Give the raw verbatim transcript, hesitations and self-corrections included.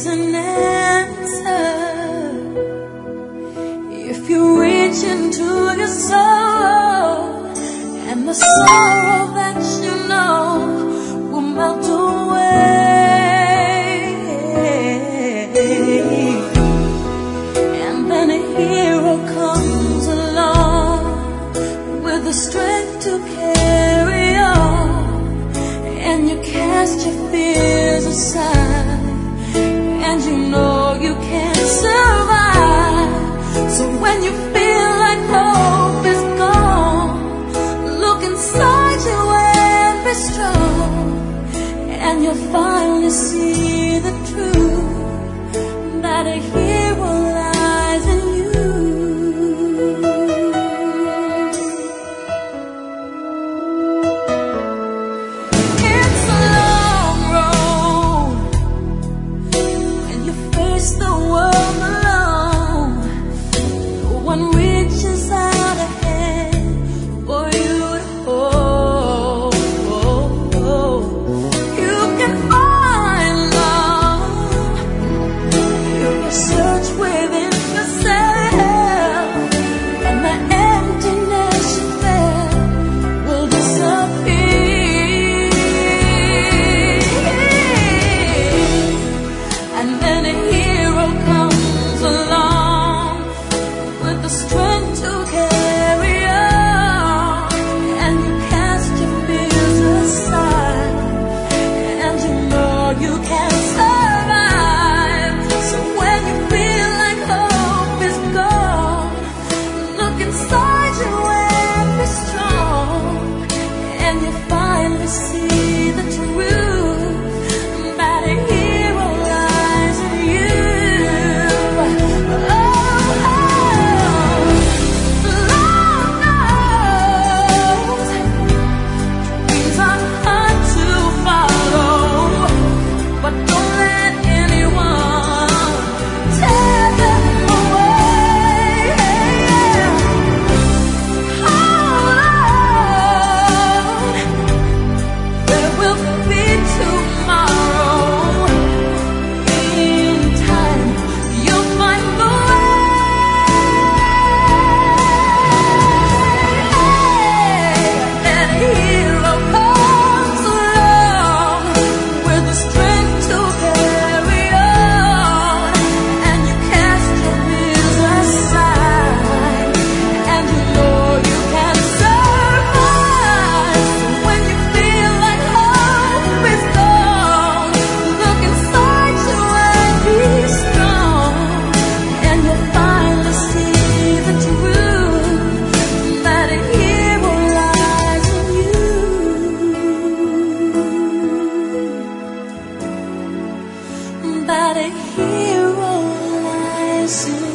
is an answer. If you reach into your soul, and the sorrow that you know will melt away, and then a hero comes along with the strength to carry on, and you cast your fears aside, and you know you can't survive. So when you feel like hope is gone, look inside you and be strong, and you'll finally see the truth, that a hero lies in you. It's a long road when you face the world alone. No one reaches out a hand for you to hold. You can find love if you search within yourself, and the emptiness you felt will disappear. And then a hero comes along with the strength to carry on, and you cast your fears aside, and you know you can survive. So when you feel like hope is gone, look inside you and be strong, and you finally see the truth, that a hero lies in you. Oh, the Lord knows dreams are hard to follow, but don't let anyone tear them away. Hold on, there will be tomorrow. In time, you'll find the way. That hero comes along with the strength to carry on, and you cast your fears aside, and you know you can survive. So when you feel like hope is gone, look inside you and be strong, and you'll finally see the truth, that a hero lies in you, that a hero lies in you.